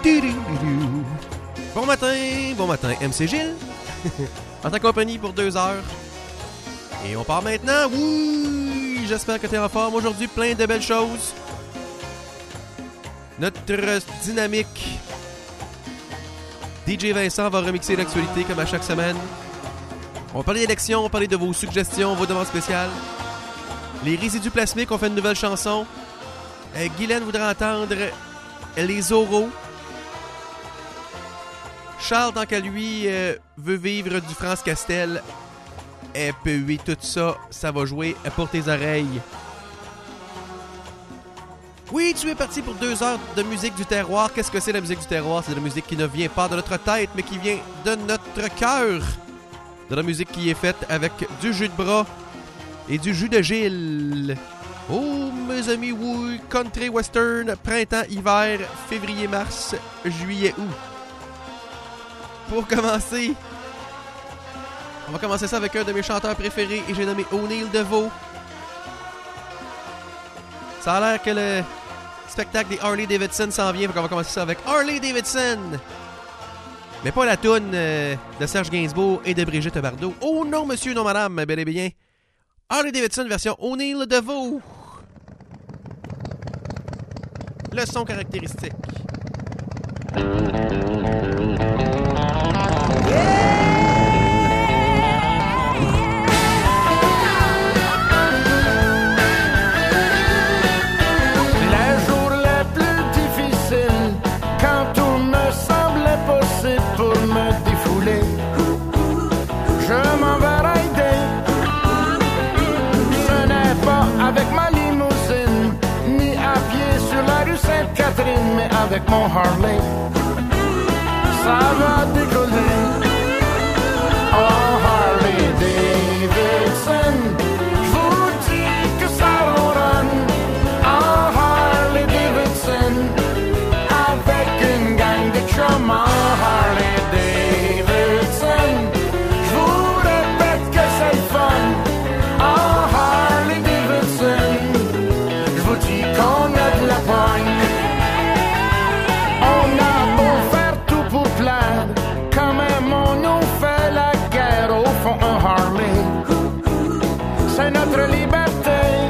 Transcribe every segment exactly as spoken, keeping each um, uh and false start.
Bon matin, bon matin, M C Gilles. En ta compagnie pour deux heures. Et on part maintenant. Oui, j'espère que tu es en forme. Aujourd'hui, plein de belles choses. Notre dynamique D J Vincent va remixer l'actualité comme à chaque semaine. On va parler d'élections, on va parler de vos suggestions, vos demandes spéciales. Les résidus plasmiques, on fait une nouvelle chanson. Euh, Guylaine voudrait entendre les Zorros. Charles, tant qu'à lui, euh, veut vivre du France Castel. Et puis tout ça, ça va jouer pour tes oreilles. Oui, tu es parti pour deux heures de musique du terroir. Qu'est-ce que c'est la musique du terroir? C'est de la musique qui ne vient pas de notre tête, mais qui vient de notre cœur. De la musique qui est faite avec du jus de bras et du jus de Gilles. Oh, mes amis, oui, country, western, printemps, hiver, février, mars, juillet, août. Pour commencer, on va commencer ça avec un de mes chanteurs préférés et j'ai nommé O'Neill DeVoe. Ça a l'air que le spectacle des Harley Davidson s'en vient, donc on va commencer ça avec Harley Davidson. Mais pas la toune euh, de Serge Gainsbourg et de Brigitte Bardot. Oh non, monsieur, non, madame, bel et bien. Harley Davidson version O'Neill DeVoe. Le son caractéristique. Mais avec mon Harley, ça va décoller. Oh, Harley Davidson, je vous dis que ça ronronne. Oh, Harley Davidson, avec une gang de chums. Oh, Harley Davidson, je vous répète que c'est le fun. Oh, Harley Davidson, je vous dis qu'on a de la pogne. C'est notre liberté.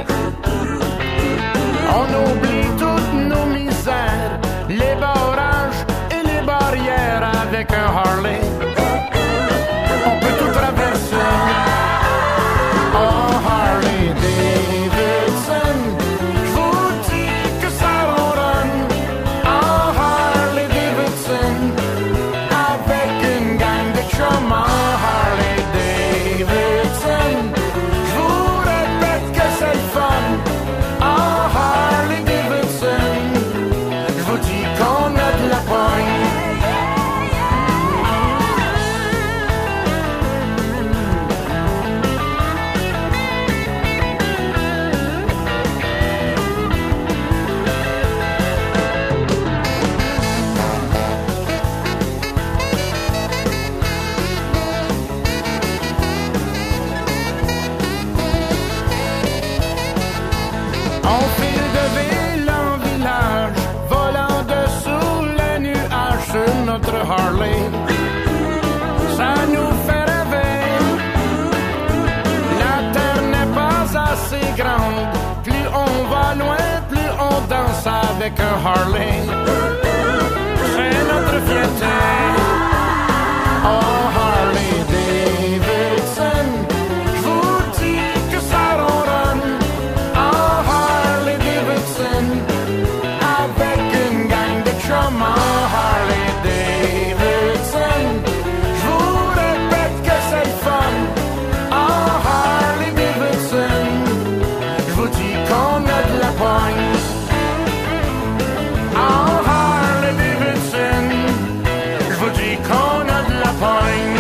On oublie toutes nos misères, les barrages et les barrières avec un Harley. On peut tout traverser. Oh, Harley Davidson, je vous dis que ça ronronne. Oh, Harley Davidson, avec une gang de chums. Oh, Harley Davidson, Harley, ça nous fait rêver. La terre n'est pas assez grande. Plus on va loin, plus on danse avec un Harley. C'est notre fierté. Oh, Harley Davidson, je vous dis que ça ronronne. Oh, Harley Davidson, avec une gang de chums. Oh, Harley Davidson, je vous répète que c'est le fun. Oh, Harley Davidson, je vous dis qu'on a de la pogne. Oh, Harley Davidson, je vous dis qu'on a de la pogne.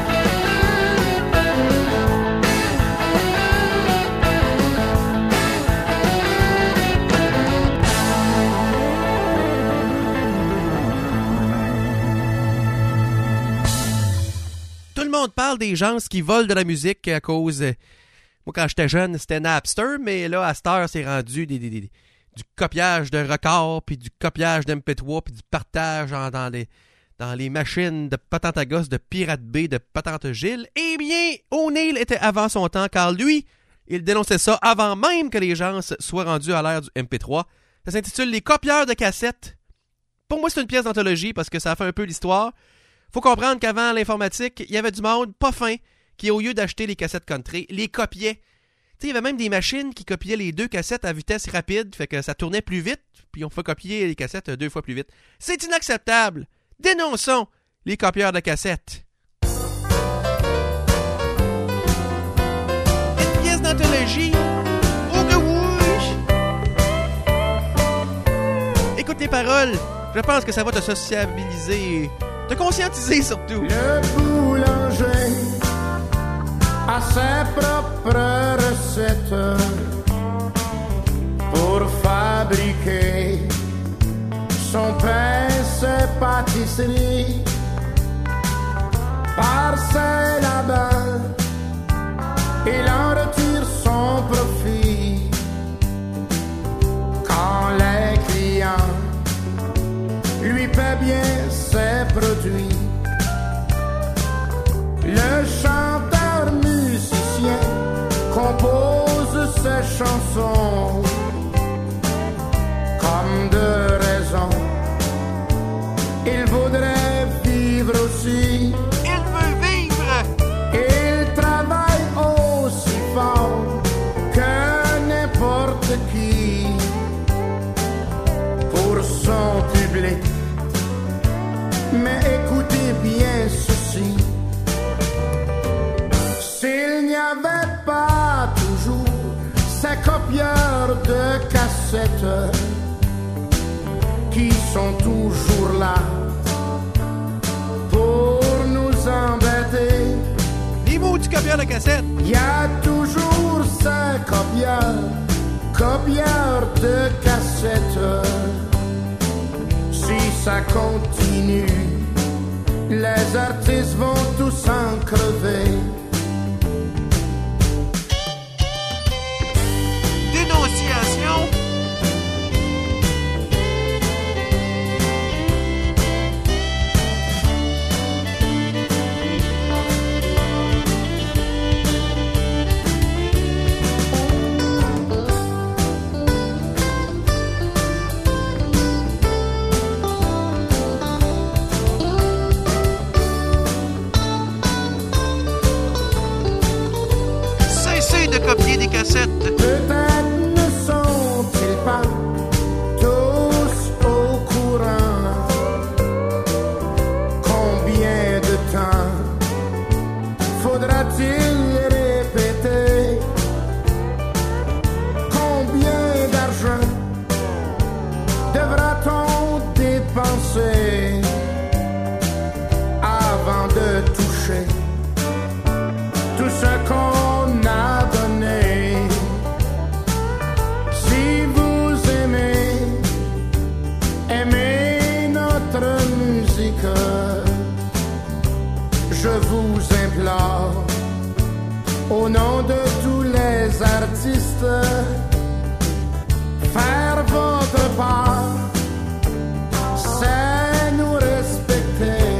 Tout le monde parle des gens qui volent de la musique à cause... Moi, quand j'étais jeune, c'était Napster, mais là, à cette heure, c'est rendu des, des, des, du copiage de records, puis du copiage d'M P trois, puis du partage en, dans, les, dans les machines de Patente à gosse, de Pirate Bay, de Patente Gilles. Eh bien, O'Neill était avant son temps, car lui, il dénonçait ça avant même que les gens soient rendus à l'ère du M P trois. Ça s'intitule « Les copieurs de cassettes ». Pour moi, c'est une pièce d'anthologie parce que ça fait un peu l'histoire. Faut comprendre qu'avant l'informatique, il y avait du monde pas fin qui, au lieu d'acheter les cassettes country, les copiait. Il y avait même des machines qui copiaient les deux cassettes à vitesse rapide, fait que ça tournait plus vite, puis on peut copier les cassettes deux fois plus vite. C'est inacceptable! Dénonçons les copieurs de cassettes. Une pièce d'anthologie? Oh que oui! Écoute les paroles, je pense que ça va te sociabiliser, te conscientiser surtout. Le boulanger a ses propres recettes pour fabriquer son pain, ses pâtisseries. Par ses labeurs, il en retire son profit. Quand les clients lui paient bien ses produits, le chanteur musicien compose ses chansons comme de raison. Il voudrait vivre aussi. Il veut vivre. Il travaille aussi fort que n'importe qui pour son public. Mais écoutez bien ceci. S'il n'y avait pas toujours ces copieurs de cassettes qui sont toujours là pour nous embêter, Les mots du copieur de cassette. il y a toujours ces copieurs, copieurs de cassettes. Si ça continue, les artistes vont tous en crever. Dénonciation. Cessez de copier des cassettes. Peut-être ne sont-ils pas tous au courant. Combien de temps faudra-t-il répéter? Combien d'argent devra-t-on dépenser avant de toucher tout ce qu'on a donné? Si vous aimez, aimez notre musique, je vous implore, au nom de tous les artistes, faire votre part, c'est nous respecter.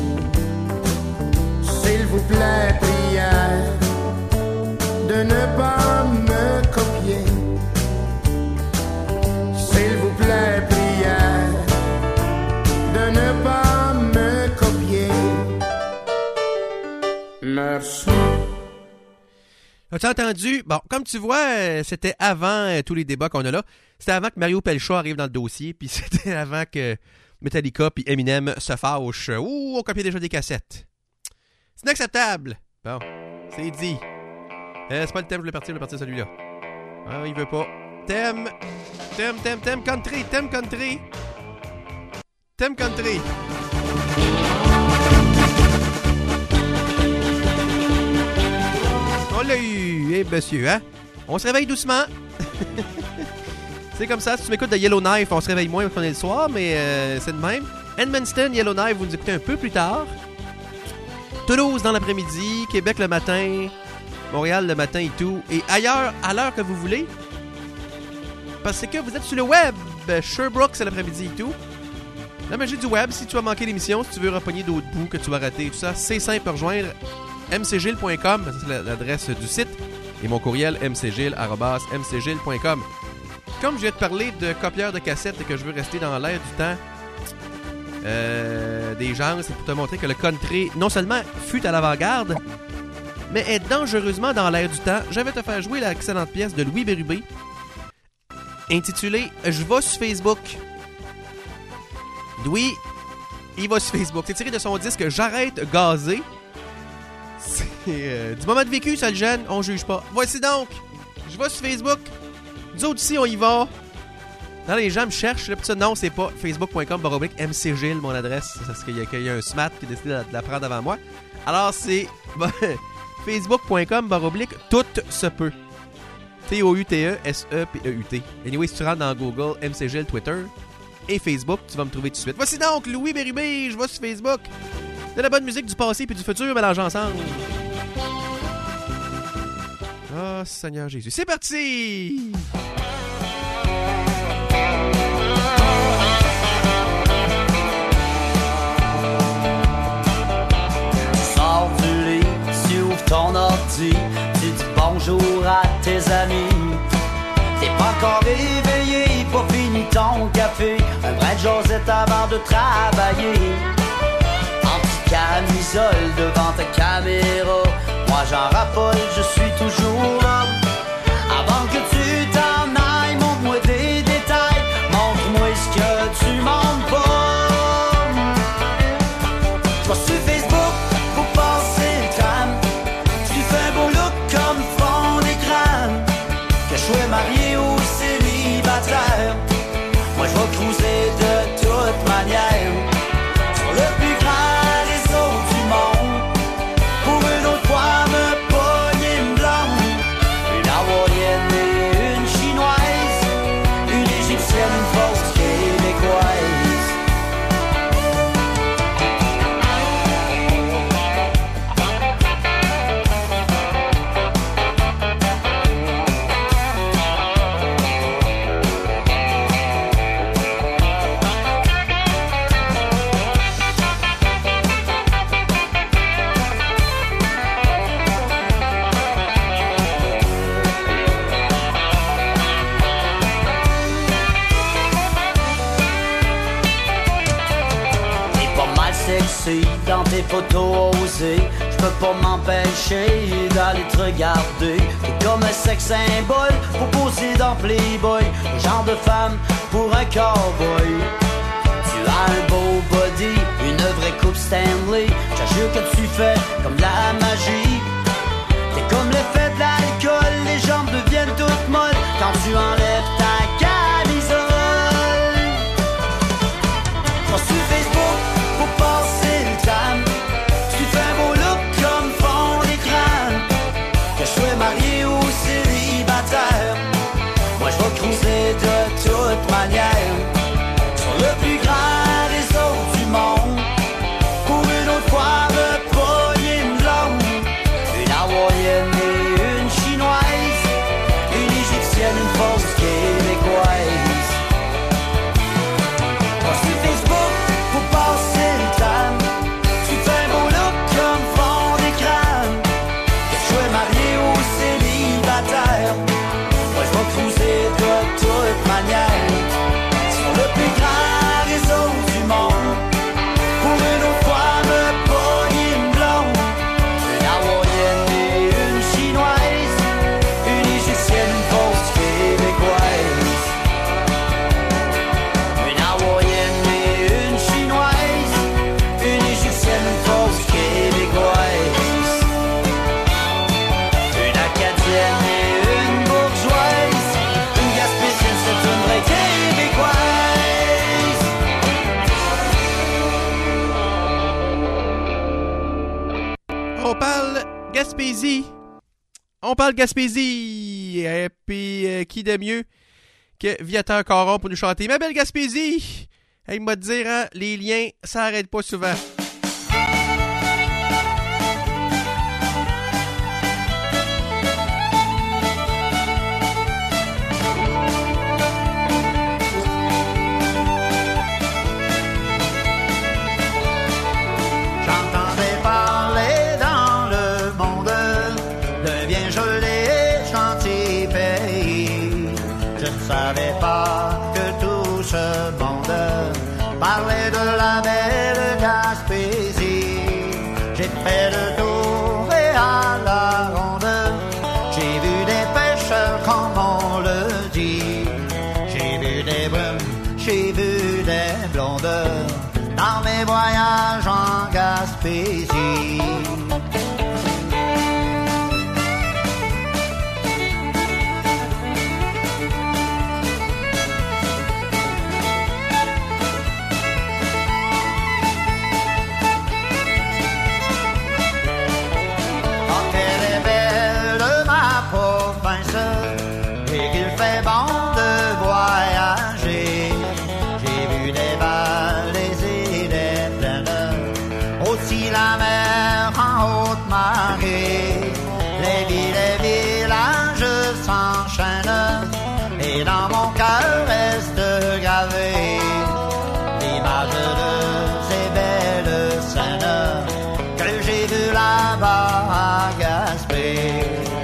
S'il vous plaît, prière de ne pas me copier. S'il vous plaît, prière de ne pas me copier. Merci. As-tu entendu? Bon, comme tu vois, euh, c'était avant euh, tous les débats qu'on a là. C'était avant que Mario Pelcha arrive dans le dossier, puis c'était avant que Metallica puis Eminem se fâchent. Ouh, on copiait déjà des cassettes. C'est inacceptable. Bon, c'est dit. Euh, c'est pas le thème, je voulais partir, je voulais partir celui-là. Ah, il veut pas. Thème, thème, thème, thème country, thème country. Thème country. On l'a eu, eh monsieur, hein? On se réveille doucement. C'est comme ça, si tu m'écoutes de Yellowknife, on se réveille moins qu'on est le soir, mais euh, c'est de même. Edmundston, Yellowknife, vous nous écoutez un peu plus tard. Toulouse dans l'après-midi, Québec le matin, Montréal le matin et tout. Et ailleurs, à l'heure que vous voulez. parce que vous êtes sur le web. Sherbrooke, c'est l'après-midi et tout. La magie du web, si tu as manqué l'émission, si tu veux repogner d'autres bouts que tu vas rater et tout ça, c'est simple à rejoindre m c gilles point com, c'est l'adresse du site, et mon courriel m c gilles arobase m c gilles point com. Comme je viens de parler de copieurs de cassettes et que je veux rester dans l'air du temps euh, des gens, c'est pour te montrer que le country, non seulement fut à l'avant-garde, mais est dangereusement dans l'air du temps. Je vais te faire jouer l'excellente pièce de Louis Bérubé, intitulée « Je vais sur Facebook ». Louis, il va sur Facebook. C'est tiré de son disque « J'arrête gazer ». C'est euh, du moment de vécu, ça le gêne, on juge pas. Voici donc, je vais sur Facebook. Nous autres ici, on y va. Là, les gens me cherchent. Là, ça, non, c'est pas facebook point com baroblique M C Gilles, mon adresse. C'est parce qu'il y, qu'il y a un smart qui a décidé de la prendre avant moi. Alors, c'est facebook point com baroblique tout se peut. T O U T E S E P E U T. Anyway, si tu rentres dans Google, M C Gilles, Twitter et Facebook, tu vas me trouver tout de suite. Voici donc Louis Bérubé, je vais sur Facebook. De la bonne musique du passé puis du futur mélangés ensemble. Ah, oh, Seigneur Jésus. C'est parti! Sors du lit, tu ouvres ton ordi, tu dis bonjour à tes amis. T'es pas encore réveillé, pas fini ton café, un brin de Josette avant de travailler. En petite camisole devant ta caméra, moi j'en raffole, je suis toujours là. Avant que tu t'en ailles, montre-moi des détails, montre-moi ce que tu montres pas. Je vais sur Facebook pour passer le crâne, tu fais un beau look comme fond d'écran. Que je sois marié ou célibataire, moi je vais cruiser de toute manière sur le plus grand réseau du monde, pour une autre fois me pogner une blonde, une hawaïenne et une chinoise, une égyptienne, une fausse québécoise. Dans tes photos osées, je peux pas m'empêcher d'aller te regarder. T'es comme un sex symbole pour poser dans Playboy, le genre de femme pour un cowboy. Tu as un beau body, une vraie coupe Stanley, j'assure que tu fais comme la magie. T'es comme l'effet de l'alcool, les jambes deviennent toutes molles quand tu enlèves ta camisole. Quand sur Facebook pour passer le temps, tu fais un beau look comme fond d'écran. Que je sois marié ou célibataire, moi je vais cruiser de toute manière sur le plus grand réseau du monde, pour une autre fois me pogner une blonde, une hawaïenne et une chinoise, une égyptienne, une fausse québécoise. Moi sur Facebook pour passer le temps, tu fais un beau look comme fond d'écran. Que je sois marié ou célibataire, moi je vais cruiser de toute manière sur le plus grand réseau du monde, pour une autre fois me pogner une blonde, une hawaïenne et une chinoise, une égyptienne, une fausse québécoise. Une hawaïenne et une chinoise, une égyptienne, une fausse québécoise. Une acadienne et une bourgeoise, une gaspésienne, c'est une vraie québécoise. On parle Gaspésie. On parle Gaspésie. Et puis, euh, qui de mieux que Viateur Caron pour nous chanter Ma belle Gaspésie. Il m'a dit, hein, les liens, ça arrête pas souvent. parlait de la belle Gaspésie. J'ai fait le tour et à la ronde, j'ai vu des pêcheurs comme on le dit. J'ai vu des brunes, j'ai vu des blondes dans mes voyages en Gaspésie. Dans mon cœur reste gravé l'image de ces belles scènes que j'ai vues là-bas à Gaspé.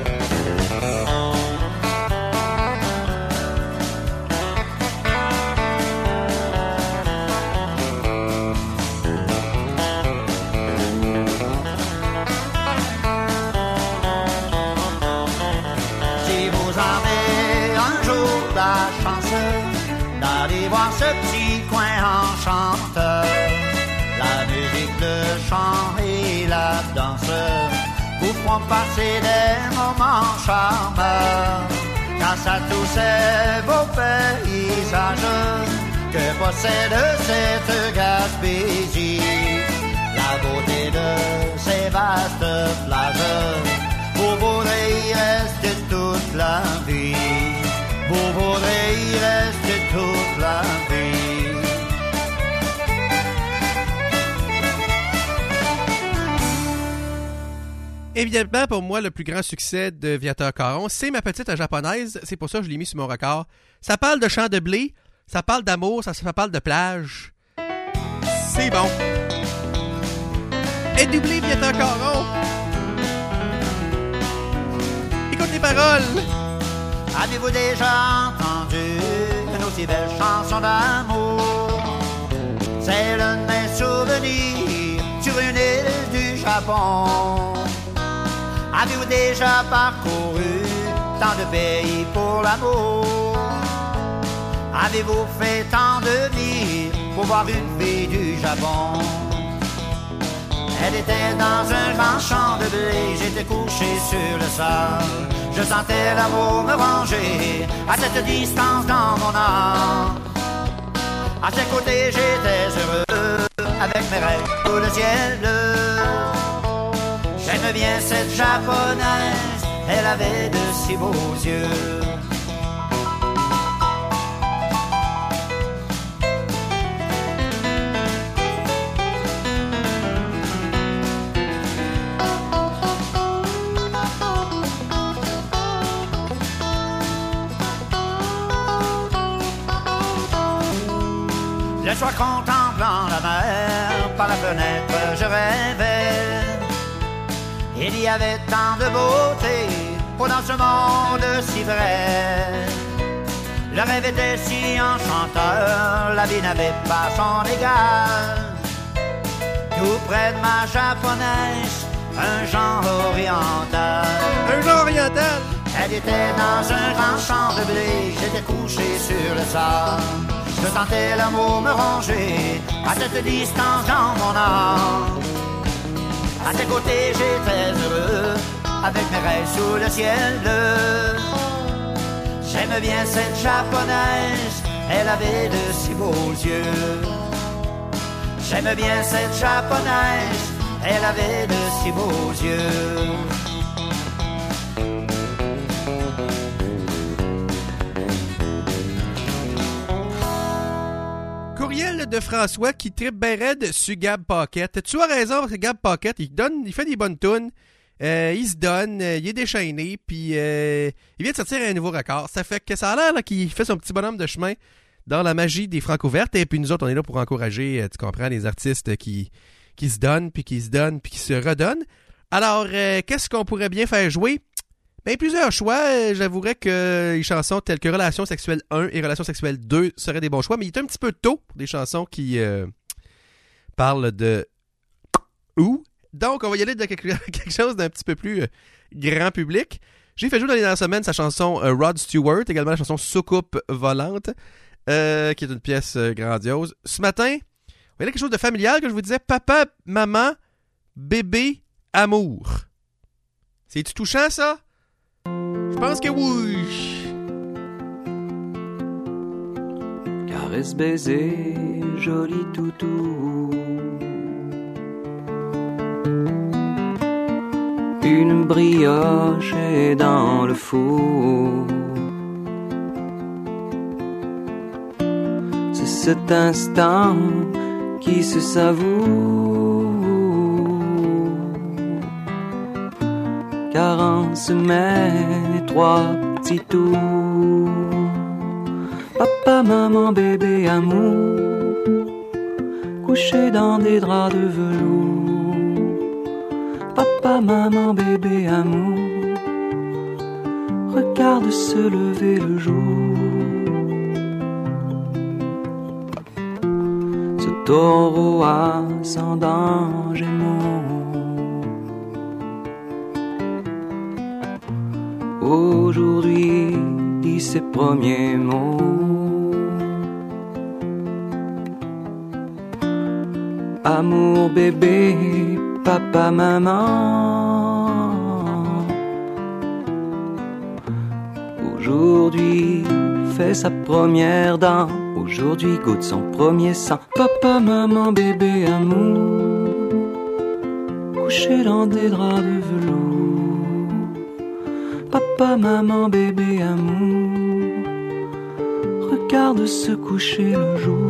Si vous en avez un jour la chance d'aller voir ce petit coin enchanteur, la musique, le chant et la danse vous feront passer des moments charmeurs. Grâce à tous ces beaux paysages que possède cette Gaspésie, la beauté de ces vastes plages, vous voudrez y rester toute la vie. Vous voudrez y rester toute la vie. Évidemment, pour moi, le plus grand succès de Viateur Caron, c'est Ma Petite Japonaise. C'est pour ça que je l'ai mis sur mon record. Ça parle de champs de blé, ça parle d'amour, ça, ça parle de plage. C'est bon. Et doublé Viateur Caron. Écoute les paroles. Avez-vous déjà entendu une aussi belle chanson d'amour? C'est l'un de mes souvenirs sur une île du Japon. Avez-vous déjà parcouru tant de pays pour l'amour? Avez-vous fait tant de nuits pour voir une fille du Japon? Elle était dans un grand champ de blé, j'étais couché sur le sable. Je sentais l'amour me ranger à cette distance dans mon âme. À ses côtés j'étais heureux, avec mes rêves sous le ciel bleu. J'aime bien cette japonaise, elle avait de si beaux yeux. Le soir contemplant la mer, par la fenêtre je rêvais. Il y avait tant de beauté, oh dans ce monde si vrai. Le rêve était si enchanteur, la vie n'avait pas son égal. Tout près de ma japonaise, un genre oriental. Un genre oriental. Elle était dans un grand champ de blé, j'étais couché sur le sable. Je sentais l'amour me ranger à cette distance dans mon âme. À ses côtés j'étais heureux, avec mes rêves sous le ciel bleu. J'aime bien cette japonaise, elle avait de si beaux yeux. J'aime bien cette japonaise, elle avait de si beaux yeux. Courriel de François qui trippe ben raide sur Gab Paquette. Tu as raison, parce que Gab Paquette, il, donne, il fait des bonnes tunes, euh, il se donne, euh, il est déchaîné, puis euh, il vient de sortir un nouveau record. Ça fait que ça a l'air là, qu'il fait son petit bonhomme de chemin dans la magie des Francouvertes, et puis nous autres, on est là pour encourager, euh, tu comprends, les artistes qui, qui se donnent, puis qui se donnent, puis qui se redonnent. Alors, euh, qu'est-ce qu'on pourrait bien faire jouer? Ben, plusieurs choix. J'avouerais que les chansons telles que Relation sexuelle un et Relation sexuelle deux seraient des bons choix, mais il est un petit peu tôt pour des chansons qui euh, parlent de ou. Donc, on va y aller de quelque, quelque chose d'un petit peu plus euh, grand public. J'ai fait jouer dans les dernières semaines sa chanson euh, Rod Stewart, également la chanson Soucoupe volante, euh, qui est une pièce euh, grandiose. Ce matin, on va y aller quelque chose de familial que je vous disais, papa, maman, bébé, amour. C'est-tu touchant, ça? Je pense que oui. Caresse, baiser, joli toutou. Une brioche est dans le four. C'est cet instant qui se savoure. Car en semaine et trois petits tours. Papa, maman, bébé, amour, couché dans des draps de velours. Papa, maman, bébé, amour, regarde se lever le jour. Ce taureau ascendant Gémeaux, aujourd'hui dit ses premiers mots. Amour, bébé, papa, maman, aujourd'hui fait sa première dent, aujourd'hui goûte son premier sang. Papa, maman, bébé, amour, couché dans des draps de velours. Papa, maman, bébé, amour, regarde se coucher le jour.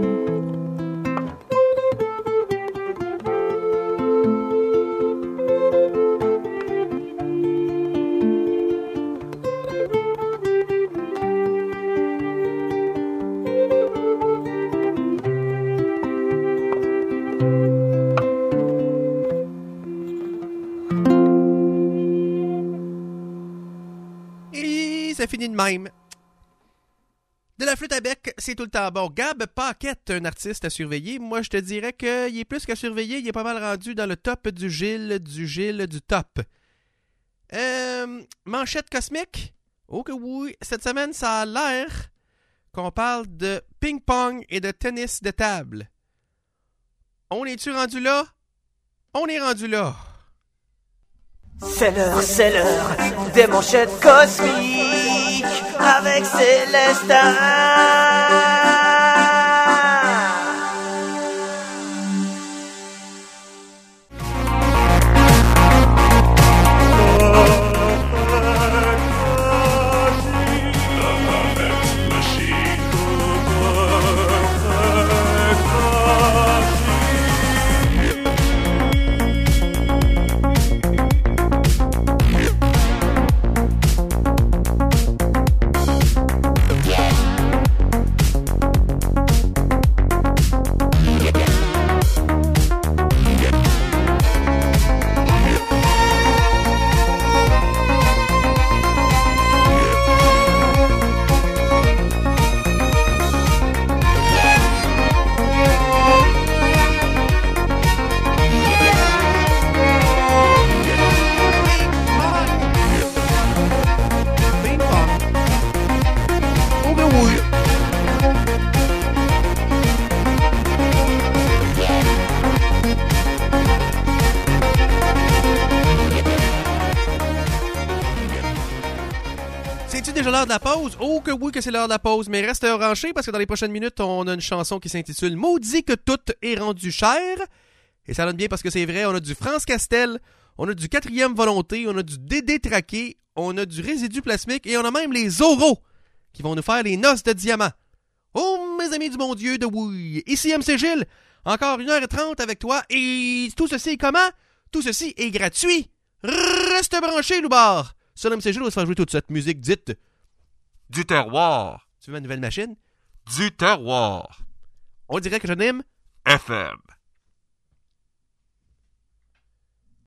Ça finit de même. De la flûte à bec, c'est tout le temps bon. Gab Paquette, un artiste à surveiller. Moi, je te dirais qu'il est plus qu'à surveiller. Il est pas mal rendu dans le top du Gilles, du Gilles, du top. Euh, manchette cosmique? Oh que oui. Cette semaine, ça a l'air qu'on parle de ping-pong et de tennis de table. On est-tu rendu là? On est rendu là. C'est l'heure, c'est l'heure des manchettes cosmiques avec Célestin. L'heure de la pause? Oh que oui que c'est l'heure de la pause, mais reste branché parce que dans les prochaines minutes, on a une chanson qui s'intitule « Maudit que tout est rendu cher ». Et ça donne bien parce que c'est vrai, on a du France Castel, on a du Quatrième Volonté, on a du Dédé Traqué, on a du Résidu Plasmique et on a même les Zorros qui vont nous faire les noces de diamant. Oh mes amis du bon Dieu de oui! Ici M C Gilles, encore une heure trente avec toi et tout ceci est comment? Tout ceci est gratuit! Reste branché, Loubard! Sur M C Gilles, on va se faire jouer toute cette musique dite du terroir. Tu veux ma nouvelle machine? Du terroir. On dirait que j'anime F M.